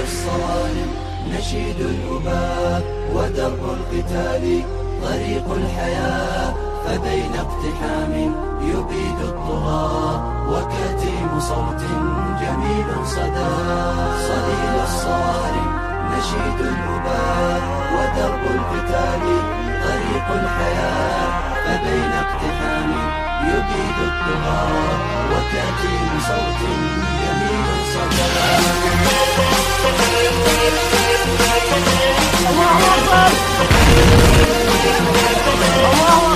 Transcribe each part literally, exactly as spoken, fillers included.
الصارم نشيد الأباء ودرب القتال طريق الحياة، فبين اقتحام يبيد الطغاة وكتيم صوت جميل صدى. صليل الصارم نشيد الأباء ودرب القتال طريق الحياة، فبين اقتحام يبيد الطغاة وكتيم صوت جميل صدى. الله أكبر الله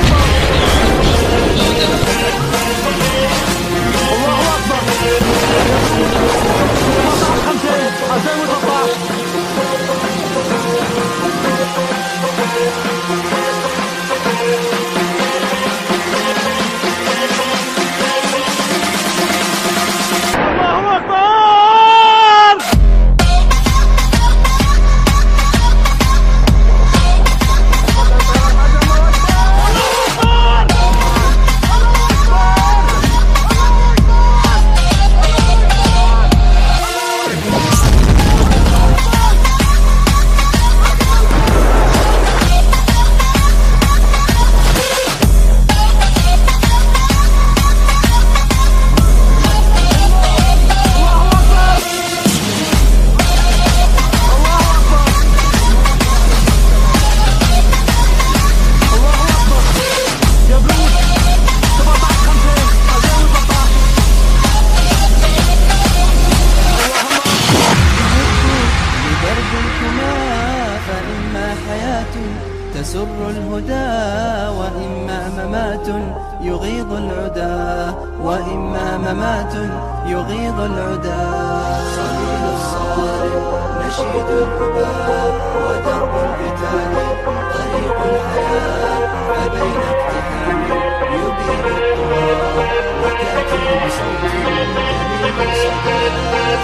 تسر الهدى، وإما ممات يغيظ العدا، وإما ممات يغيظ العدا. صليل الصارم نشيد الأباء ودرب القتال طريق الحياة، فبين اقتحام يبيد الطغاة وكاتم صوت جميل صدى.